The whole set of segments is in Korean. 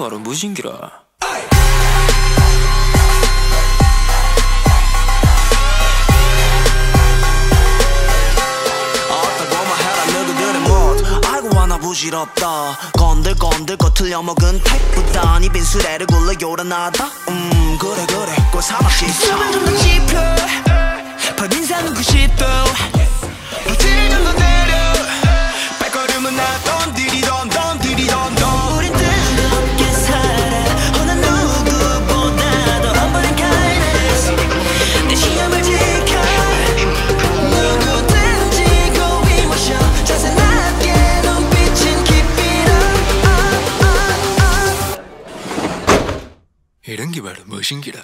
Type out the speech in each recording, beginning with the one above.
바로 무신기라. 부질없다 건들건들 거 틀려먹은 택보다 니 빈수레를 굴러 요란하다 그래 꼴 사막시 숨을 좀 더 짚어 첫인상은 90도 버틸 정도 내려 발걸음은 나던 디리던 우린 뜨겁게 살아 어느 누구보다도 엄벌한 kindness 내 신념을 지켜 누구든지 고이 모셔 자세 낮게 이런 게 바로 무신기라.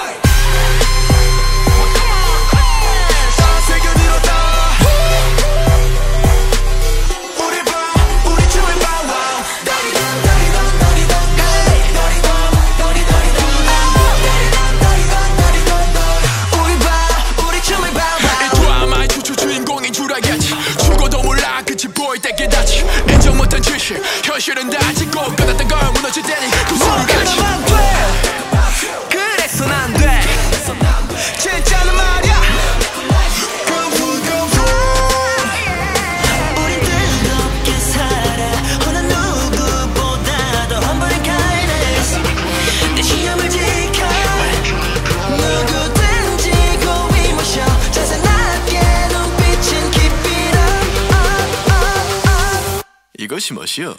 죽어도 몰라 끝이 보일 때 깨닫지 인정 못한 지식 현실은 다지고 끝났던 걸 무너질 때니 그 소리를 같이 그래선 안돼 진짜는 말야 우린 뜨겁게 살아 어느 누구보다도 엄벌한 kindness 내 신념을 지켜 누구든지 고이 모셔 자세 낮게 눈빛은 keep it up 이것이 멋이여.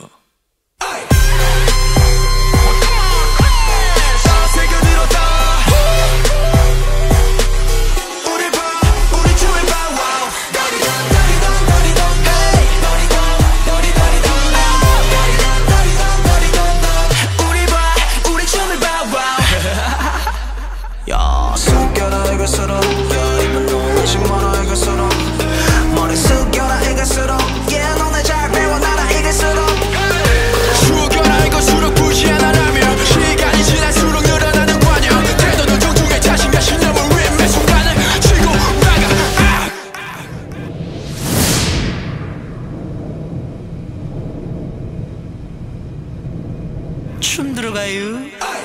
야 숙여라 이것처럼 야 입은 놀라지 마라 이것처럼 머리 숙여라 이것처럼 yeah 너네 잘 배워 나라 이것처럼 죽여라 이것으로 굳이 않아라며 시간이 지날수록 늘어나는 관여 태도는 정중해 자신과 신념을 위해 매 순간을 치고 나가 춤 들어가요.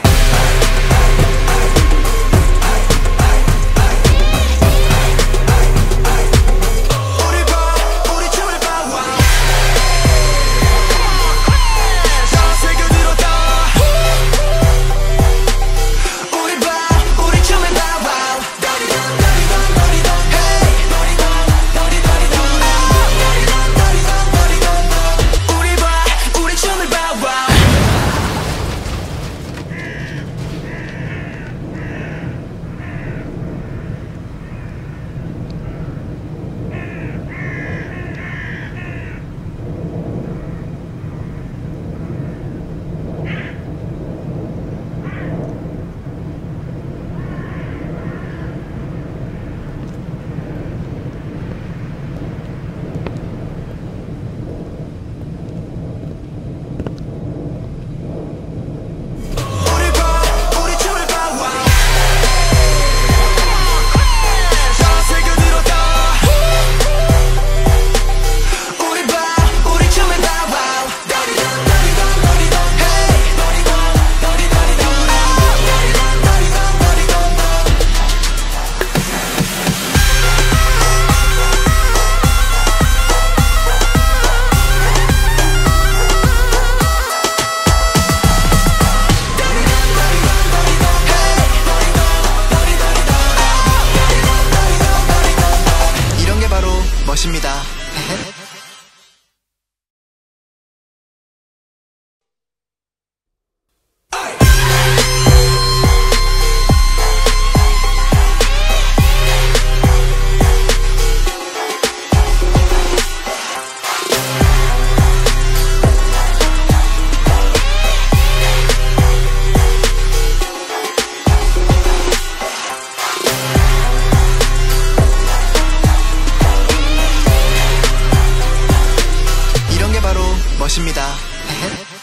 멋입니다. 멋입니다.